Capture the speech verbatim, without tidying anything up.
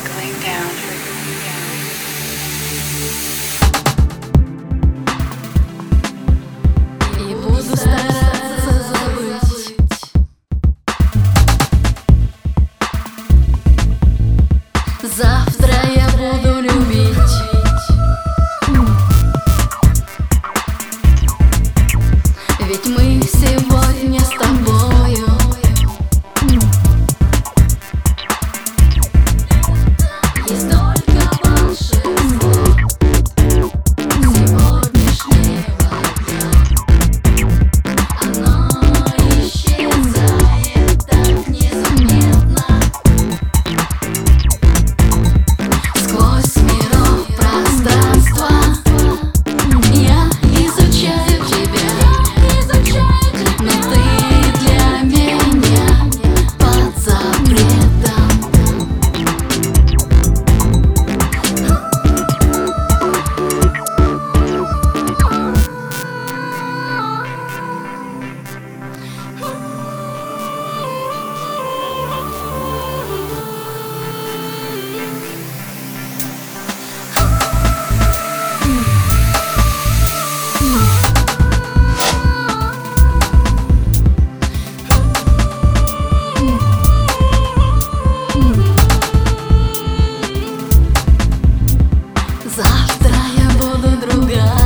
trickling down. И буду стараться забыть. Завтра я буду любить. Ведь мы сегодня с тобою есть только волшебство сегодняшнего дня. Оно исчезает так незаметно. Сквозь миров пространства я изучаю тебя. Но ты для меня под запретом. Завтра я буду другая.